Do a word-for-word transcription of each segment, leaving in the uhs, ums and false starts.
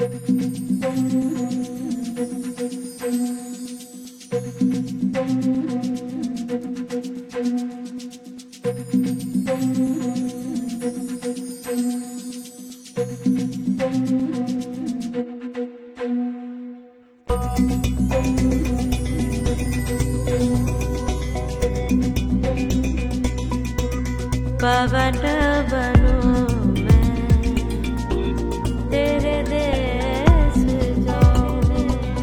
पवन बनूं मैं तेरे देश जाऊं,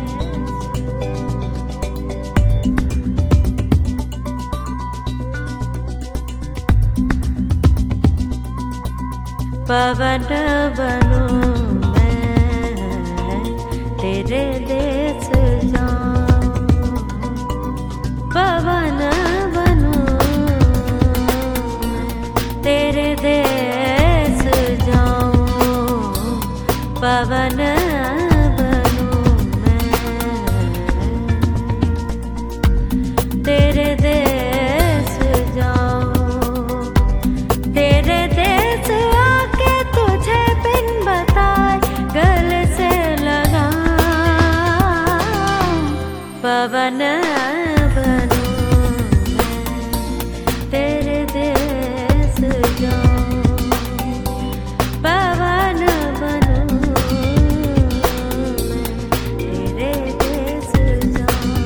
पवन बनूं मैं तेरे देश जाऊं, पवन तेरे देश जाऊं, पवन बनूं मैं तेरे देश जाऊं, तेरे देश आके तुझे बिन बताए गले से लगाऊं, पवन बनूं मैं तेरे देश जाऊं, पवन बनूं तेरे देश जाऊं।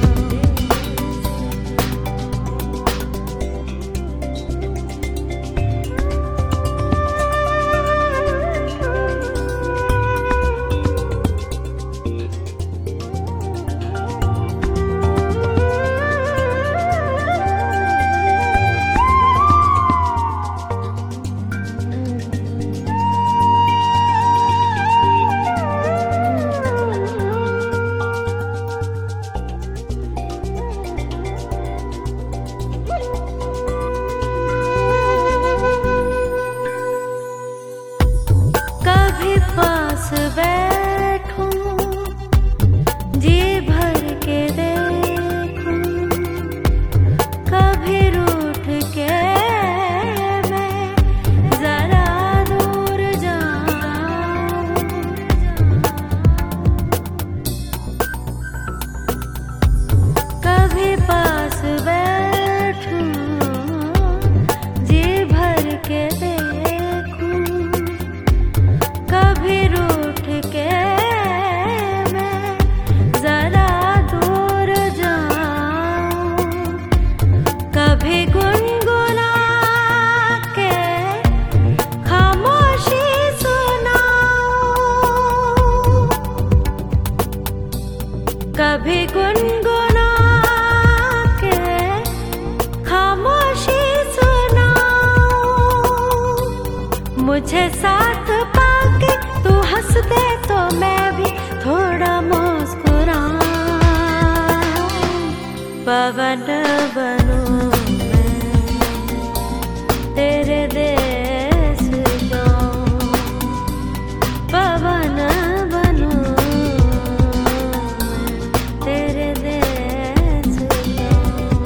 पास बैठूं जी भर के देखूं, कभी रूठ के मैं जरा दूर जाऊं, कभी पास बैठूं जी भर के देखूं, कभी रूठ के मैं जरा दूर जाऊं, कभी गुनगुना के खामोशी सुनाऊं, कभी गुनगुना के खामोशी सुनाऊं, मुझे साथ पाके तू हंस दे तो मैं भी थोड़ा मुस्कुराऊं, पवन बनूं मैं तेरे देश जाऊं, पवन बनूं मैं तेरे देश जाऊं।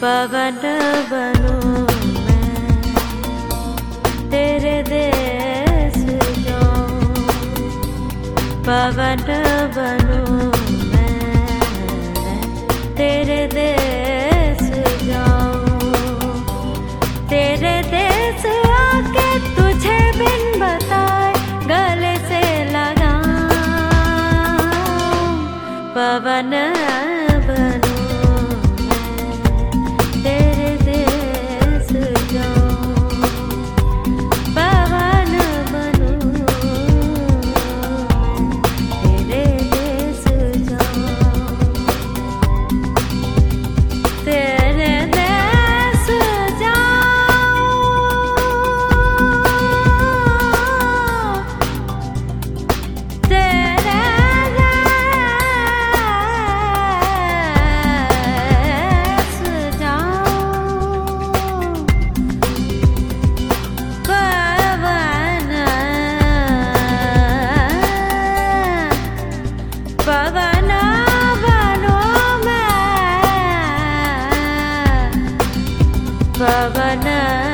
पवन बनूं मैं, तेरे देश जाऊं। पवन बनूं मैं, तेरे देश जाऊं। तेरे देश आके तुझे बिन बताए गले से लगाऊं। पवन बनूं पवन बनूं मैं, पवन